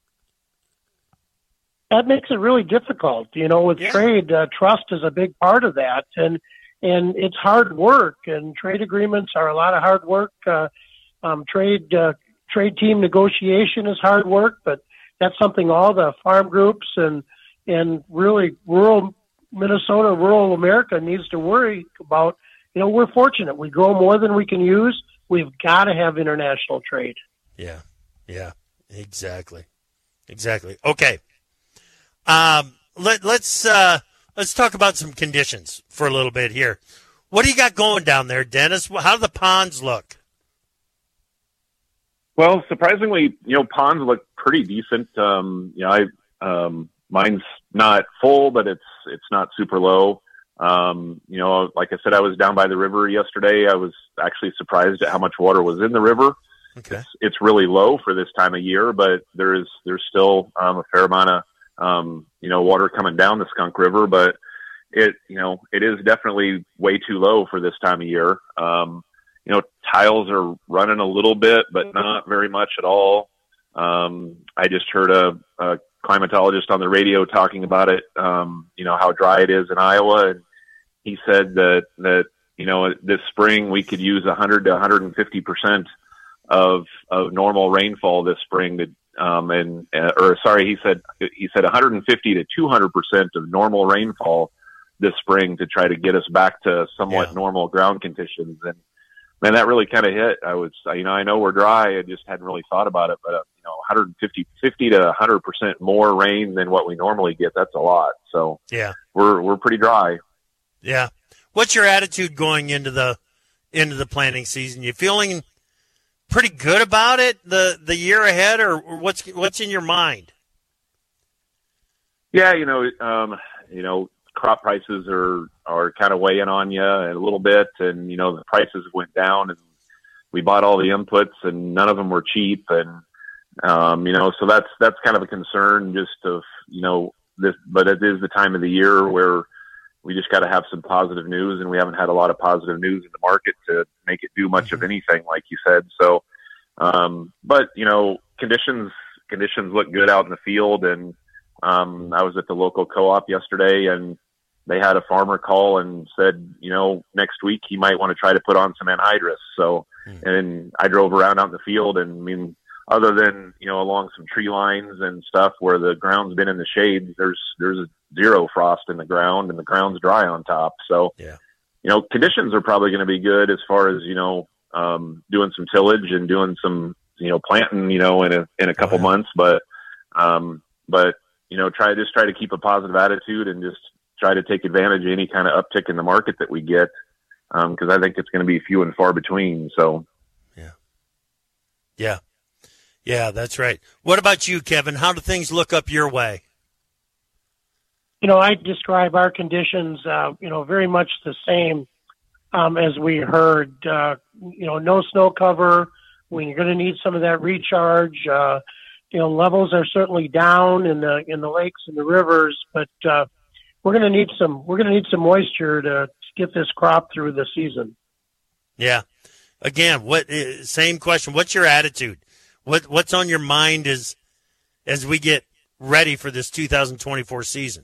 That makes it really difficult. You know, with yeah. trade, uh, trust is a big part of that. And, and it's hard work, and trade agreements are a lot of hard work. Uh, um, trade, uh, trade team negotiation is hard work, but that's something all the farm groups and, and really rural Minnesota, rural America needs to worry about. You know, we're fortunate. We grow more than we can use. We've got to have international trade. Yeah. Yeah, exactly. Exactly. Okay. Um, let, let's uh, let's talk about some conditions for a little bit here. What do you got going down there, Dennis? How do the ponds look? Well, surprisingly, you know, ponds look pretty decent. Um, you know, I um, mine's not full, but it's it's not super low. Um, you know, like I said, I was down by the river yesterday. I was actually surprised at how much water was in the river. Okay. It's, it's really low for this time of year, but there is there's still um, a fair amount of Um, you know, water coming down the Skunk River, but it, you know, it is definitely way too low for this time of year. Um, you know, tiles are running a little bit, but not very much at all. Um, I just heard a, a climatologist on the radio talking about it, um, you know, how dry it is in Iowa. And he said that, that, you know, this spring we could use one hundred to one hundred fifty percent of of normal rainfall this spring. To, um, and uh, or sorry, he said he said one hundred fifty to two hundred percent of normal rainfall this spring to try to get us back to somewhat Yeah. normal ground conditions. And man, that really kind of hit. I was, you know, I know we're dry. I just hadn't really thought about it, but uh, you know, one hundred fifty, fifty to one hundred percent more rain than what we normally get. That's a lot. So Yeah. we're, we're pretty dry. Yeah. What's your attitude going into the into the planting season? You feeling pretty good about it the the year ahead, or, or what's what's in your mind? Yeah, you know, um, you know, crop prices are are kind of weighing on you a little bit, and you know, the prices went down, and we bought all the inputs, and none of them were cheap, and um, you know, so that's that's kind of a concern, just of you know this, but it is the time of the year where we just got to have some positive news, and we haven't had a lot of positive news in the market to make it do much mm-hmm. of anything, like you said. So, um, but you know, conditions conditions look good out in the field, and um, I was at the local co-op yesterday, and they had a farmer call and said, you know, next week he might want to try to put on some anhydrous. So, mm-hmm. and I drove around out in the field, and I mean, other than, you know, along some tree lines and stuff where the ground's been in the shade, there's, there's zero frost in the ground, and the ground's dry on top. So, yeah. you know, conditions are probably going to be good as far as, you know, um, doing some tillage and doing some, you know, planting, you know, in a, in a couple oh, yeah. months, but, um, but, you know, try, just try to keep a positive attitude and just try to take advantage of any kind of uptick in the market that we get. Um, cause I think it's going to be few and far between. So, yeah. Yeah. Yeah, that's right. What about you, Kevin? How do things look up your way? You know, I describe our conditions, uh, you know, very much the same um, as we heard. Uh, you know, no snow cover. When you're going to need some of that recharge. Uh, you know, levels are certainly down in the in the lakes and the rivers, but uh, we're going to need some. We're going to need some moisture to get this crop through the season. Yeah. Again, what same question? What's your attitude? What what's on your mind as as we get ready for this two thousand twenty-four season?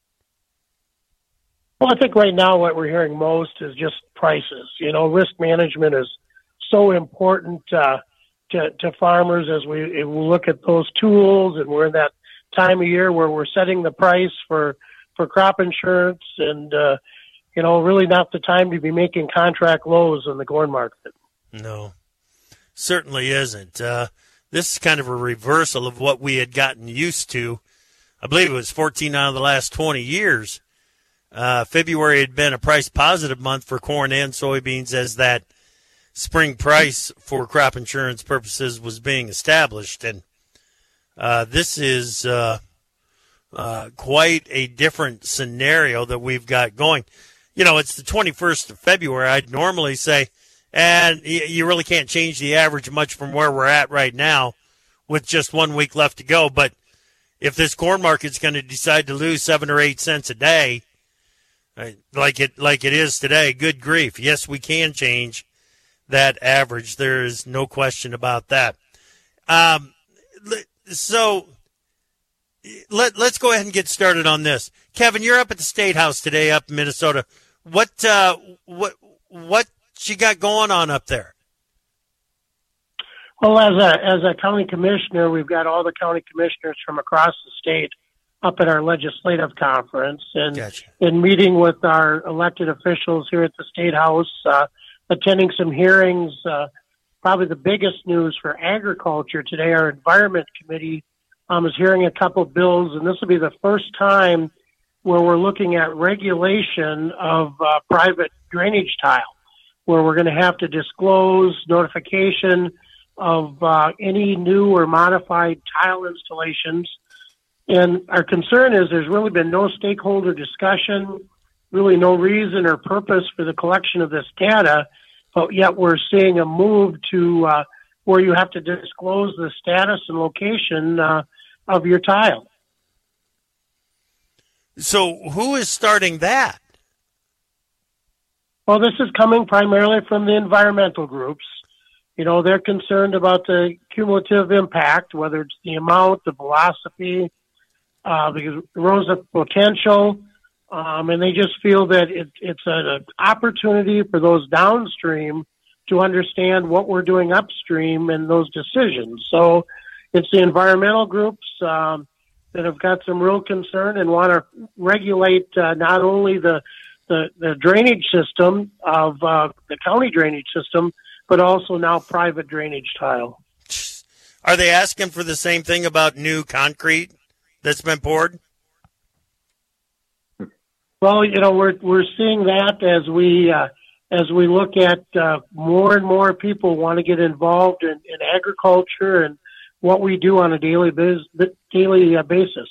Well, I think right now what we're hearing most is just prices. You know, risk management is so important uh, to to farmers as we, we look at those tools, and we're in that time of year where we're setting the price for for crop insurance, and uh, you know, really not the time to be making contract lows in the corn market. No, certainly isn't. Uh, This is kind of a reversal of what we had gotten used to. I believe it was fourteen out of the last twenty years. Uh, February had been a price positive month for corn and soybeans as that spring price for crop insurance purposes was being established. And uh, this is uh, uh, quite a different scenario that we've got going. You know, it's the twenty-first of February. I'd normally say, and you really can't change the average much from where we're at right now with just one week left to go. But if this corn market's going to decide to lose seven or eight cents a day, like it like it is today, good grief. Yes, we can change that average. There is no question about that. Um, so let, let's go ahead and get started on this. Kevin, you're up at the State House today up in Minnesota. What uh, what what you got going on up there? Well, as a as a county commissioner, we've got all the county commissioners from across the state up at our legislative conference, and Gotcha. in meeting with our elected officials here at the State House, uh, attending some hearings. Uh, probably the biggest news for agriculture today, our Environment Committee um, is hearing a couple bills, and this will be the first time where we're looking at regulation of uh, private drainage tile, where we're going to have to disclose notification of uh, any new or modified tile installations. And our concern is there's really been no stakeholder discussion, really no reason or purpose for the collection of this data, but yet we're seeing a move to uh, where you have to disclose the status and location uh, of your tile. So who is starting that? Well, this is coming primarily from the environmental groups. You know, they're concerned about the cumulative impact, whether it's the amount, the velocity, uh, the erosive potential, um, and they just feel that it, it's an opportunity for those downstream to understand what we're doing upstream in those decisions. So it's the environmental groups um, that have got some real concern and want to regulate uh, not only the, the, the drainage system of uh, the county drainage system, but also now private drainage tile. Are they asking for the same thing about new concrete that's been poured? Well, you know, we're we're seeing that as we uh, as we look at uh, more and more people want to get involved in, in agriculture and what we do on a daily biz, daily uh, basis.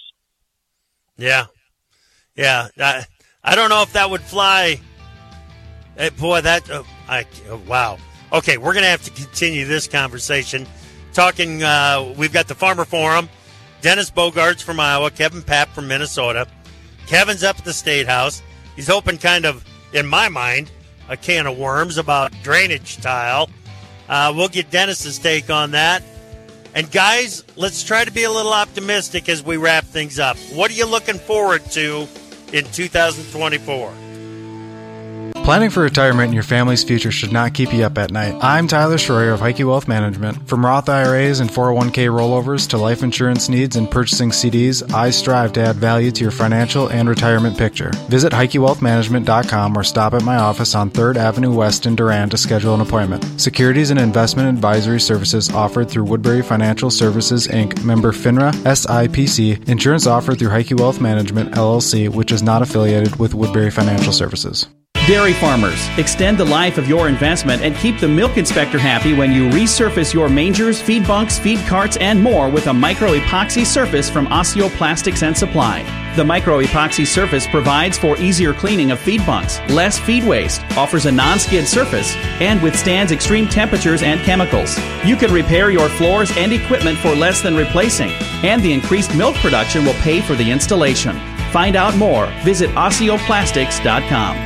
Yeah, yeah. I, I don't know if that would fly. Hey, boy, that uh, I oh, wow. Okay, we're gonna have to continue this conversation. Talking, uh, we've got the Farmer Forum, Dennis Bogarts from Iowa, Kevin Papp from Minnesota. Kevin's up at the State House. He's opened kind of, in my mind, a can of worms about drainage tile. Uh, we'll get Dennis's take on that. And guys, let's try to be a little optimistic as we wrap things up. What are you looking forward to in two thousand twenty-four? Planning for retirement and your family's future should not keep you up at night. I'm Tyler Schroyer of Heike Wealth Management. From Roth I R As and four oh one k rollovers to life insurance needs and purchasing C Ds, I strive to add value to your financial and retirement picture. Visit Heike Wealth Management dot com or stop at my office on third Avenue West in Durand to schedule an appointment. Securities and investment advisory services offered through Woodbury Financial Services, Incorporated, member FINRA, S I P C. Insurance offered through Heike Wealth Management, L L C, which is not affiliated with Woodbury Financial Services. Dairy farmers, extend the life of your investment and keep the milk inspector happy when you resurface your mangers, feed bunks, feed carts, and more with a micro-epoxy surface from Osseo Plastics and Supply. The micro-epoxy surface provides for easier cleaning of feed bunks, less feed waste, offers a non-skid surface, and withstands extreme temperatures and chemicals. You can repair your floors and equipment for less than replacing, and the increased milk production will pay for the installation. Find out more. Visit Osseo Plastics dot com.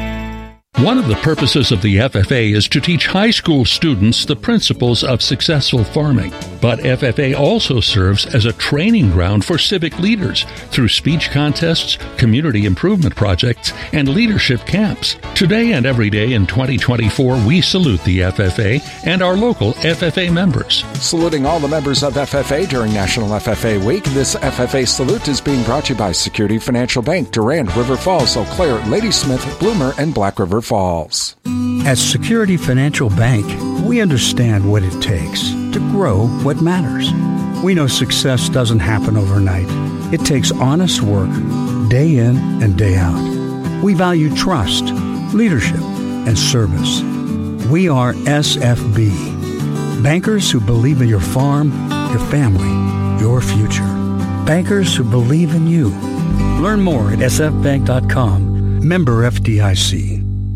One of the purposes of the F F A is to teach high school students the principles of successful farming. But F F A also serves as a training ground for civic leaders through speech contests, community improvement projects, and leadership camps. Today and every day in twenty twenty-four, we salute the F F A and our local F F A members. Saluting all the members of F F A during National F F A Week, this F F A salute is being brought to you by Security Financial Bank, Durand, River Falls, Eau Claire, Ladysmith, Bloomer, and Black River Falls. At Security Financial Bank, we understand what it takes to grow what matters. We know success doesn't happen overnight. It takes honest work, day in and day out. We value trust, leadership, and service. We are S F B, bankers who believe in your farm, your family, your future. Bankers who believe in you. Learn more at S F bank dot com. Member F D I C.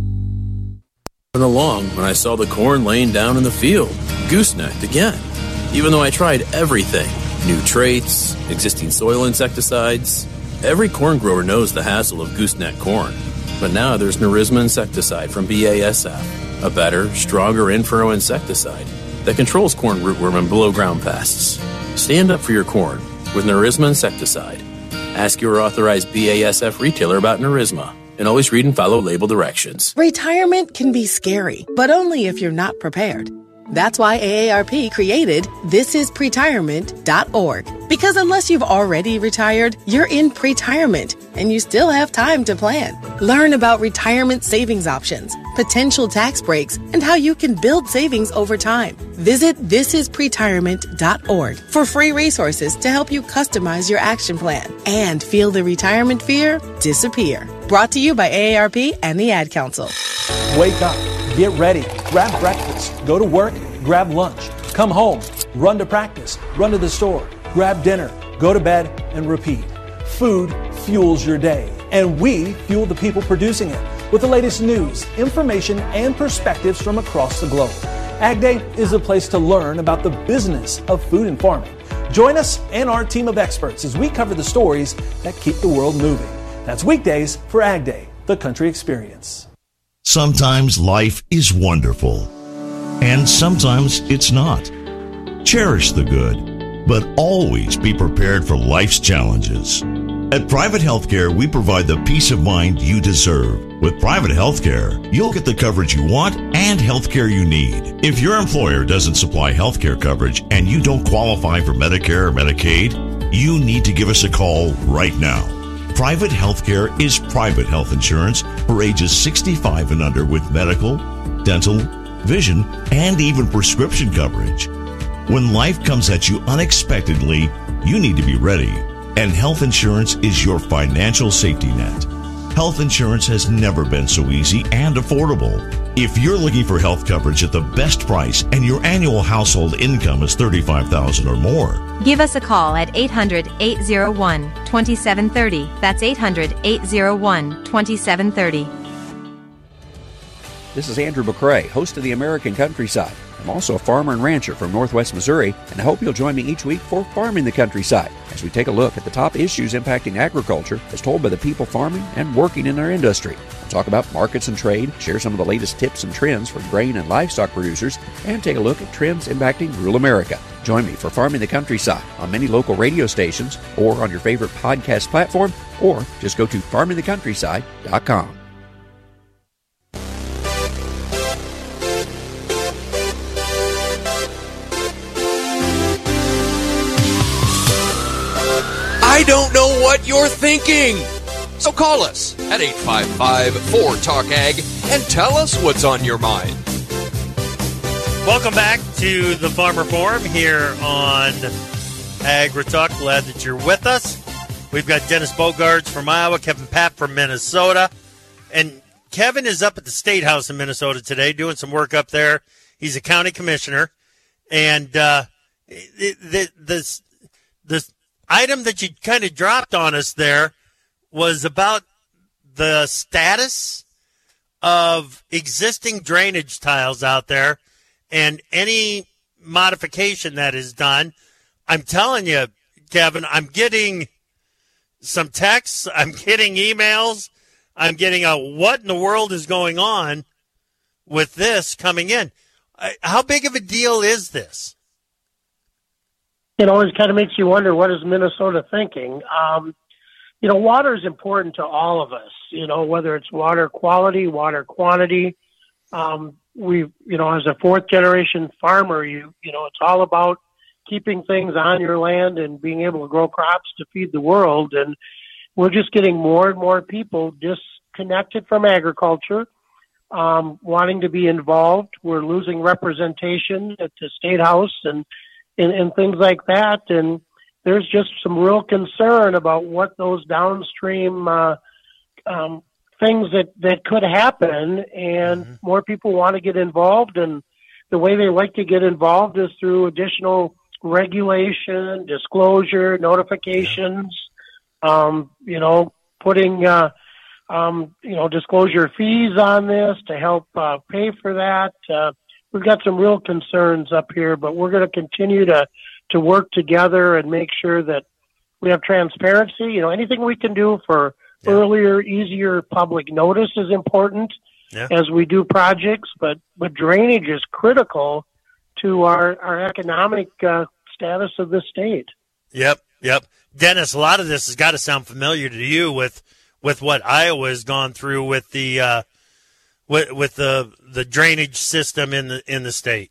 Along when I saw the corn laying down in the field, goosenecked again. Even though I tried everything, new traits, existing soil insecticides, every corn grower knows the hassle of gooseneck corn. But now there's Nerisma insecticide from B A S F, a better, stronger in-furrow insecticide that controls corn rootworm and below-ground pests. Stand up for your corn with Nerisma insecticide. Ask your authorized B A S F retailer about Nerisma. And always read and follow label directions. Retirement can be scary, but only if you're not prepared. That's why A A R P created this is pretirement dot org. Because unless you've already retired, you're in pretirement, and you still have time to plan. Learn about retirement savings options, potential tax breaks, and how you can build savings over time. Visit this is pretirement dot org for free resources to help you customize your action plan and feel the retirement fear disappear. Brought to you by A A R P and the Ad Council. Wake up, get ready, grab breakfast, go to work, grab lunch, come home, run to practice, run to the store, grab dinner, go to bed, and repeat. Food fuels your day, and we fuel the people producing it with the latest news, information, and perspectives from across the globe. Ag Day is a place to learn about the business of food and farming. Join us and our team of experts as we cover the stories that keep the world moving. That's weekdays for Ag Day, the country experience. Sometimes life is wonderful, and sometimes it's not. Cherish the good, but always be prepared for life's challenges. At Private Healthcare, we provide the peace of mind you deserve. With Private Healthcare, you'll get the coverage you want and healthcare you need. If your employer doesn't supply healthcare coverage and you don't qualify for Medicare or Medicaid, you need to give us a call right now. Private Healthcare is private health insurance for ages sixty-five and under with medical, dental, vision, and even prescription coverage. When life comes at you unexpectedly, you need to be ready. And health insurance is your financial safety net. Health insurance has never been so easy and affordable. If you're looking for health coverage at the best price and your annual household income is thirty-five thousand dollars or more, give us a call at eight hundred, eight oh one, two seven three oh. That's eight hundred, eight oh one, two seven three oh. This is Andrew McCrae, host of the American Countryside. I'm also a farmer and rancher from Northwest Missouri, and I hope you'll join me each week for Farming the Countryside, as we take a look at the top issues impacting agriculture as told by the people farming and working in our industry. We'll talk about markets and trade, share some of the latest tips and trends for grain and livestock producers, and take a look at trends impacting rural America. Join me for Farming the Countryside on many local radio stations or on your favorite podcast platform, or just go to farming the countryside dot com. I don't know what you're thinking. So call us at eight five five, four talk ag and tell us what's on your mind. Welcome back to the Farmer Forum here on AgriTalk. Glad that you're with us. We've got Dennis Bogarts from Iowa, Kevin Papp from Minnesota. And Kevin is up at the State House in Minnesota today doing some work up there. He's a county commissioner. And uh, the, the, the item that you kind of dropped on us there was about the status of existing drainage tiles out there and any modification that is done. I'm telling you, Kevin, I'm getting some texts, I'm getting emails, I'm getting a what in the world is going on with this coming in. How big of a deal is this? It always kind of makes you wonder, what is Minnesota thinking? Um, you know, water is important to all of us, you know, whether it's water quality, water quantity. Um, we, you know, as a fourth generation farmer, you, you know, it's all about keeping things on your land and being able to grow crops to feed the world. And we're just getting more and more people disconnected from agriculture, um, wanting to be involved. We're losing representation at the State House and, and, and things like that. And there's just some real concern about what those downstream uh, um, things that, that could happen. And mm-hmm. more people want to get involved. And the way they like to get involved is through additional regulation, disclosure, notifications, yeah. um, you know, putting, uh, um, you know, disclosure fees on this to help uh, pay for that. Uh, we've got some real concerns up here, but we're going to continue to, to work together and make sure that we have transparency. You know, anything we can do for yeah. earlier, easier public notice is important yeah. as we do projects, but, but drainage is critical to our, our economic uh, status of the state. Yep, yep. Dennis, a lot of this has got to sound familiar to you with with what Iowa has gone through with the uh, with, with the the drainage system in the in the state.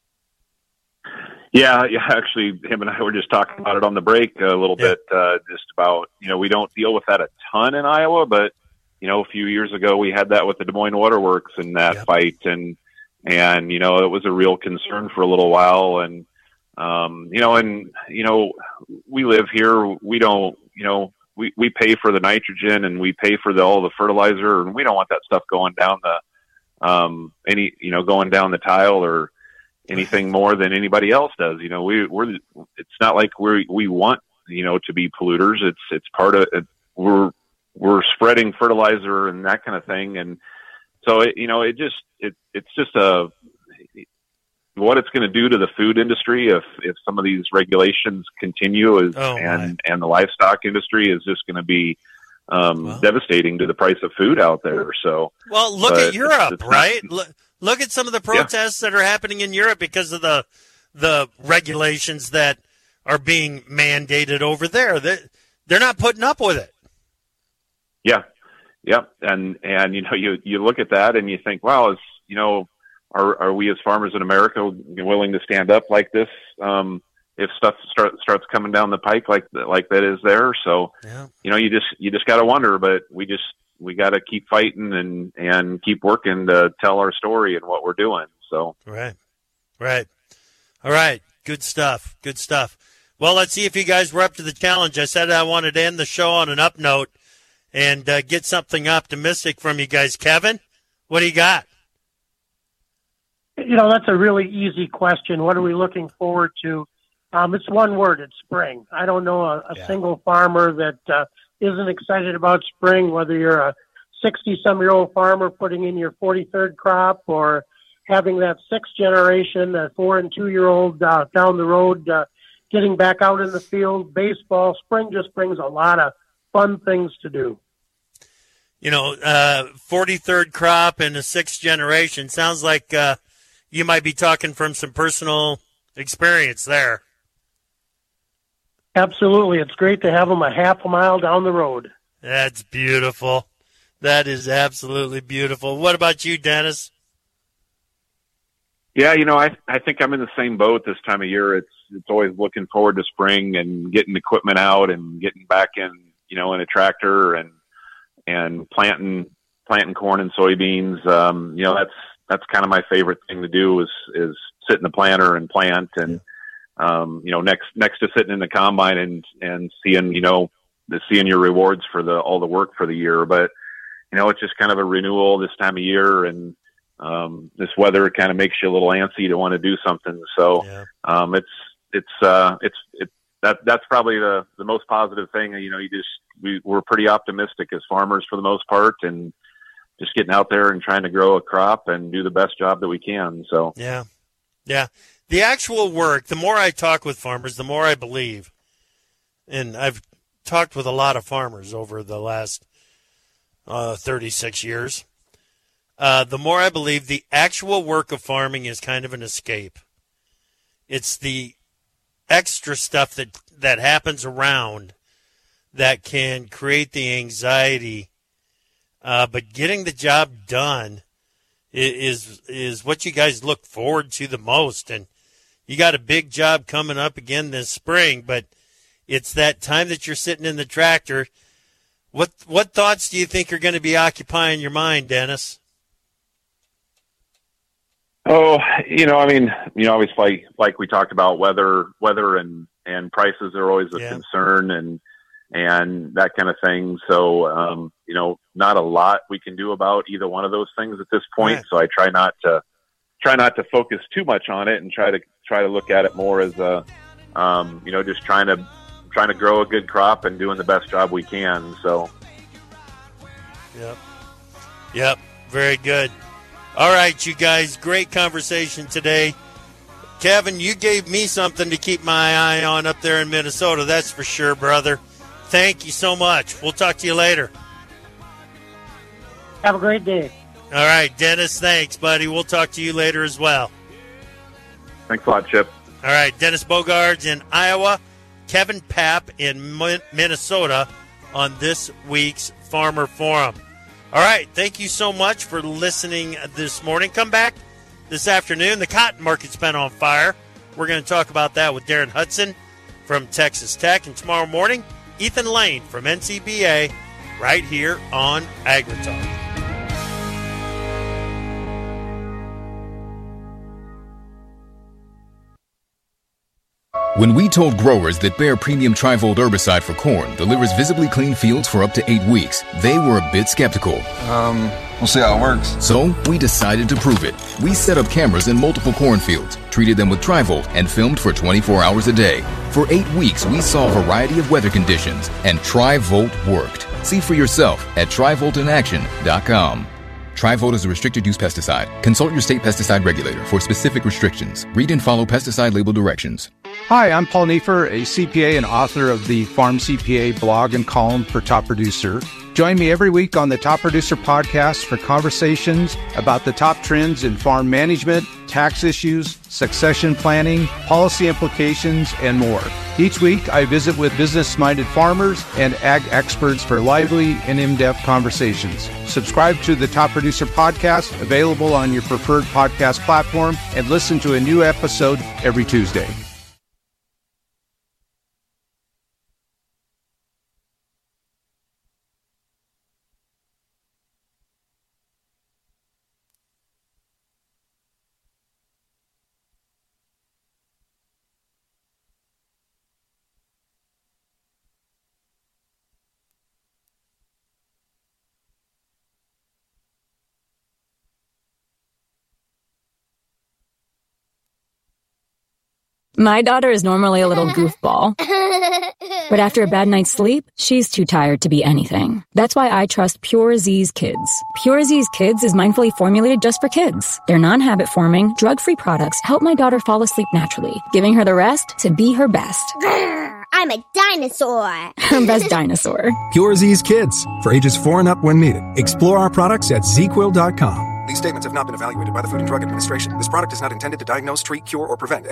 Yeah, yeah. Actually, him and I were just talking about it on the break a little yeah. bit. Uh, just about, you know, we don't deal with that a ton in Iowa, but you know, a few years ago we had that with the Des Moines Waterworks in that yep. fight, and and you know, it was a real concern for a little while, and um, you know, and you know, we live here. We don't, you know, we we pay for the nitrogen and we pay for the all the fertilizer, and we don't want that stuff going down the um any you know going down the tile or anything more than anybody else does. You know, we we're it's not like we we want you know to be polluters. It's it's part of it. We're we're spreading fertilizer and that kind of thing, and so it, you know it just it it's just a what it's going to do to the food industry if if some of these regulations continue is oh, and and the livestock industry is just going to be um well, devastating to the price of food out there. So well, look at Europe, it's, it's right? Not, look, look at some of the protests yeah. that are happening in Europe because of the the regulations that are being mandated over there. That they're not putting up with it. Yeah. Yep. And, and, you know, you, you look at that and you think, wow, is, you know, are, are we as farmers in America willing to stand up like this? Um, if stuff start, starts coming down the pike like, like that is there. So, yeah. you know, you just, you just got to wonder, but we just, we got to keep fighting and, and keep working to tell our story and what we're doing. So, right. Right. All right. Good stuff. Good stuff. Well, let's see if you guys were up to the challenge. I said I wanted to end the show on an up note and uh, get something optimistic from you guys. Kevin, what do you got? You know, that's a really easy question. What are we looking forward to? Um, it's one word. It's spring. I don't know a, a yeah. single farmer that uh, isn't excited about spring, whether you're a sixty-some-year-old farmer putting in your forty-third crop or having that sixth generation, that four- and two-year-old uh, down the road uh, getting back out in the field, baseball. Spring just brings a lot of fun things to do. You know, uh, forty-third crop and a sixth generation. Sounds like uh, you might be talking from some personal experience there. Absolutely. It's great to have them a half a mile down the road. That's beautiful. That is absolutely beautiful. What about you, Dennis? Yeah, you know, I I think I'm in the same boat this time of year. It's it's always looking forward to spring and getting equipment out and getting back in, you know, in a tractor and and planting planting corn and soybeans. Um, you know, that's that's kind of my favorite thing to do is is sit in the planter and plant and um, you know, next next to sitting in the combine and and seeing, you know, the seeing your rewards for the all the work for the year. But you know, it's just kind of a renewal this time of year, and um, this weather kind of makes you a little antsy to want to do something. So yeah. um, it's it's uh, it's it that that's probably the the most positive thing. You know, you just we we're pretty optimistic as farmers for the most part, and just getting out there and trying to grow a crop and do the best job that we can. So yeah, yeah. The actual work, the more I talk with farmers, the more I believe, and I've talked with a lot of farmers over the last uh, thirty-six years, uh, the more I believe the actual work of farming is kind of an escape. It's the extra stuff that, that happens around that can create the anxiety, uh, but getting the job done is is what you guys look forward to the most. And you got a big job coming up again this spring, but it's that time that you're sitting in the tractor. What what thoughts do you think are going to be occupying your mind, Dennis? Oh, you know, I mean, you know, obviously, like, like we talked about, weather, weather, and and prices are always a yeah. concern, and and that kind of thing. So, um, you know, not a lot we can do about either one of those things at this point. Right. So I try not to try not to focus too much on it, and try to try to look at it more as a, um, you know, just trying to trying to grow a good crop and doing the best job we can. So, yep, yep, very good. All right, you guys, great conversation today. Kevin, you gave me something to keep my eye on up there in Minnesota, that's for sure, brother. Thank you so much. We'll talk to you later. Have a great day. All right, Dennis, thanks, buddy. We'll talk to you later as well. Thanks a lot, Chip. All right, Dennis Bogaerts in Iowa, Kevin Papp in Minnesota on this week's Farmer Forum. All right, thank you so much for listening this morning. Come back this afternoon. The cotton market's been on fire. We're going to talk about that with Darren Hudson from Texas Tech. And tomorrow morning, Ethan Lane from N C B A right here on AgriTalk. When we told growers that Bayer Premium Trivolt herbicide for corn delivers visibly clean fields for up to eight weeks, they were a bit skeptical. Um, we'll see how it works. So we decided to prove it. We set up cameras in multiple cornfields, treated them with Trivolt, and filmed for twenty-four hours a day. For eight weeks, we saw a variety of weather conditions, and Trivolt worked. See for yourself at Trivolt in action dot com. Trivolt is a restricted-use pesticide. Consult your state pesticide regulator for specific restrictions. Read and follow pesticide label directions. Hi, I'm Paul Neiffer, a C P A and author of the Farm C P A blog and column for Top Producer. Join me every week on the Top Producer Podcast for conversations about the top trends in farm management, tax issues, succession planning, policy implications, and more. Each week, I visit with business-minded farmers and ag experts for lively and in-depth conversations. Subscribe to the Top Producer Podcast, available on your preferred podcast platform, and listen to a new episode every Tuesday. My daughter is normally a little goofball, but after a bad night's sleep, she's too tired to be anything. That's why I trust Pure Z's Kids. Pure Z's Kids is mindfully formulated just for kids. Their non-habit forming, drug-free products help my daughter fall asleep naturally, giving her the rest to be her best. I'm a dinosaur. Her best dinosaur. Pure Z's Kids, for ages four and up when needed. Explore our products at z quill dot com. These statements have not been evaluated by the Food and Drug Administration. This product is not intended to diagnose, treat, cure, or prevent